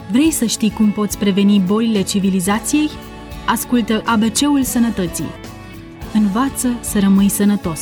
Vrei să știi cum poți preveni bolile civilizației? Ascultă ABC-ul Sănătății. Învață să rămâi sănătos.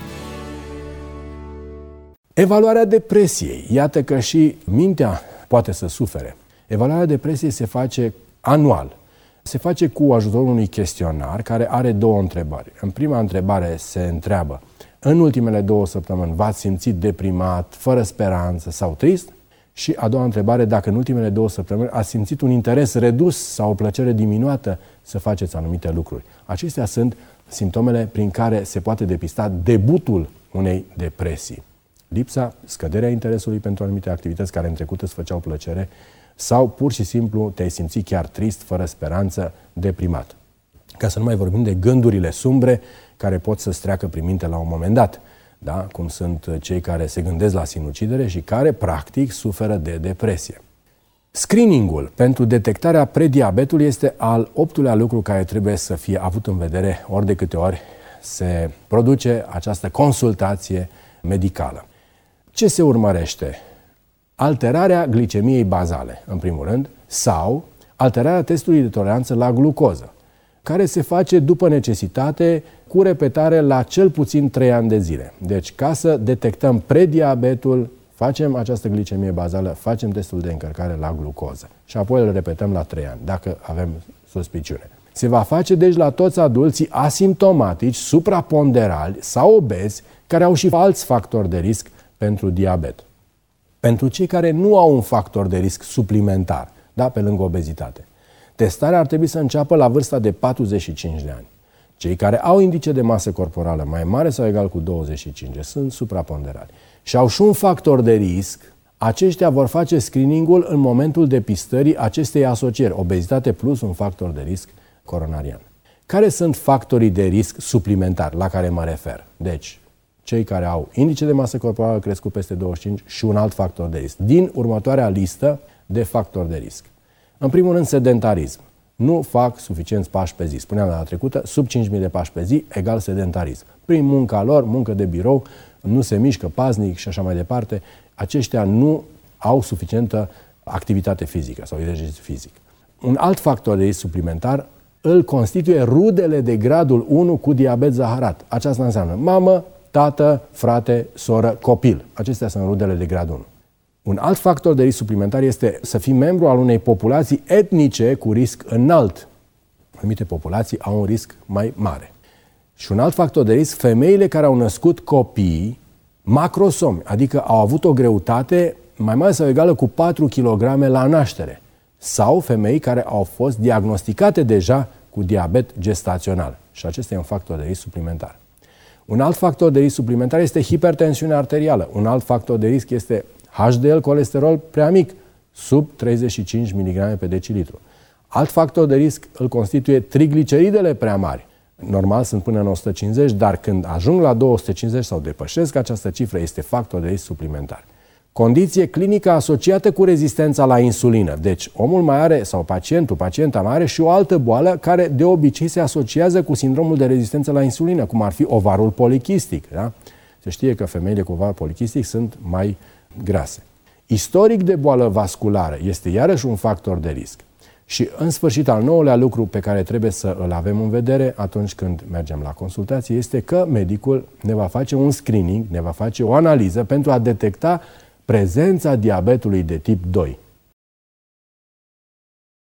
Evaluarea depresiei. Iată că și mintea poate să sufere. Evaluarea depresiei se face anual. Se face cu ajutorul unui chestionar care are două întrebări. În prima întrebare se întreabă: în ultimele 2 săptămâni v-ați simțit deprimat, fără speranță sau trist? Și a doua întrebare: dacă în ultimele 2 săptămâni ați simțit un interes redus sau o plăcere diminuată să faceți anumite lucruri. Acestea sunt simptomele prin care se poate depista debutul unei depresii. Lipsa, scăderea interesului pentru anumite activități care în trecut îți făceau plăcere sau pur și simplu te-ai simțit chiar trist, fără speranță, deprimat. Ca să nu mai vorbim de gândurile sumbre care pot să-ți treacă prin minte la un moment dat, da? Cum sunt cei care se gândesc la sinucidere și care practic suferă de depresie. Screeningul pentru detectarea prediabetului este al 8-lea lucru care trebuie să fie avut în vedere ori de câte ori se produce această consultație medicală. Ce se urmărește? Alterarea glicemiei bazale, în primul rând, sau alterarea testului de toleranță la glucoză, care se face după necesitate cu repetare la cel puțin 3 ani de zile. Deci, ca să detectăm prediabetul, facem această glicemie bazală, facem testul de încărcare la glucoză și apoi îl repetăm la 3 ani, dacă avem suspiciune. Se va face, deci, la toți adulții asimptomatici, supraponderali sau obezi, care au și alți factori de risc pentru diabet. Pentru cei care nu au un factor de risc suplimentar, da, pe lângă obezitate, testarea ar trebui să înceapă la vârsta de 45 de ani. Cei care au indice de masă corporală mai mare sau egal cu 25 sunt supraponderali și au și un factor de risc, aceștia vor face screeningul în momentul depistării acestei asocieri, obezitate plus un factor de risc coronarian. Care sunt factorii de risc suplimentari la care mă refer? Deci, cei care au indice de masă corporală crescut peste 25 și un alt factor de risc. Din următoarea listă de factori de risc. În primul rând, sedentarism. Nu fac suficienți pași pe zi. Spuneam data trecută, sub 5.000 de pași pe zi egal sedentarism. Prin munca lor, muncă de birou, nu se mișcă paznic și așa mai departe, aceștia nu au suficientă activitate fizică sau exercițiu fizic. Un alt factor de risc suplimentar îl constituie rudele de gradul 1 cu diabet zaharat. Aceasta înseamnă mamă, tată, frate, soră, copil. Acestea sunt rudele de grad 1. Un alt factor de risc suplimentar este să fii membru al unei populații etnice cu risc înalt. Anumite populații au un risc mai mare. Și un alt factor de risc, femeile care au născut copii macrosomi, adică au avut o greutate mai mare sau egală cu 4 kg la naștere. Sau femei care au fost diagnosticate deja cu diabet gestațional. Și acesta e un factor de risc suplimentar. Un alt factor de risc suplimentar este hipertensiunea arterială. Un alt factor de risc este HDL, colesterol prea mic, sub 35 mg pe decilitru. Alt factor de risc îl constituie trigliceridele prea mari. Normal sunt până în 150, dar când ajung la 250 sau depășesc această cifră, este factor de risc suplimentar. Condiție clinică asociată cu rezistența la insulină. Deci omul mai are, sau pacienta mai are și o altă boală care de obicei se asociază cu sindromul de rezistență la insulină, cum ar fi ovarul polichistic. Da? Se știe că femeile cu ovar polichistic sunt mai grase. Istoric de boală vasculară este iarăși un factor de risc. Și în sfârșit, al 9-lea lucru pe care trebuie să îl avem în vedere atunci când mergem la consultație este că medicul ne va face un screening, ne va face o analiză pentru a detecta prezența diabetului de tip 2.